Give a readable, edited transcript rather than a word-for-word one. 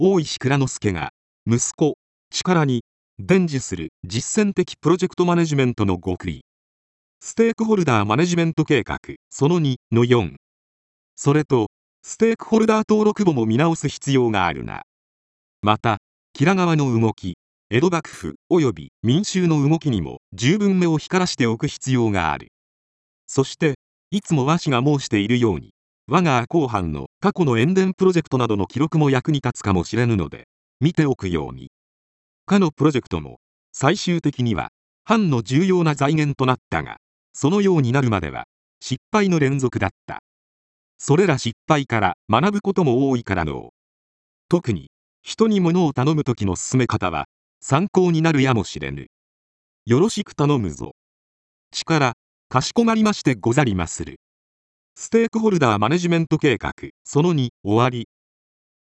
大石内蔵助が息子力に伝授する実践的プロジェクトマネジメントの極意。ステークホルダーマネジメント計画その2の4。それとステークホルダー登録簿も見直す必要があるな。また吉良川の動き、江戸幕府及び民衆の動きにも十分目を光らしておく必要がある。そしていつもわしが申しているように、我が後藩の過去の塩田プロジェクトなどの記録も役に立つかもしれぬので見ておくように。かのプロジェクトも最終的には藩の重要な財源となったが、そのようになるまでは失敗の連続だった。それら失敗から学ぶことも多いからの。特に人に物を頼む時の進め方は参考になるやもしれぬ。よろしく頼むぞ。力、かしこまりましてござりまする。ステークホルダーマネジメント計画その2終わり。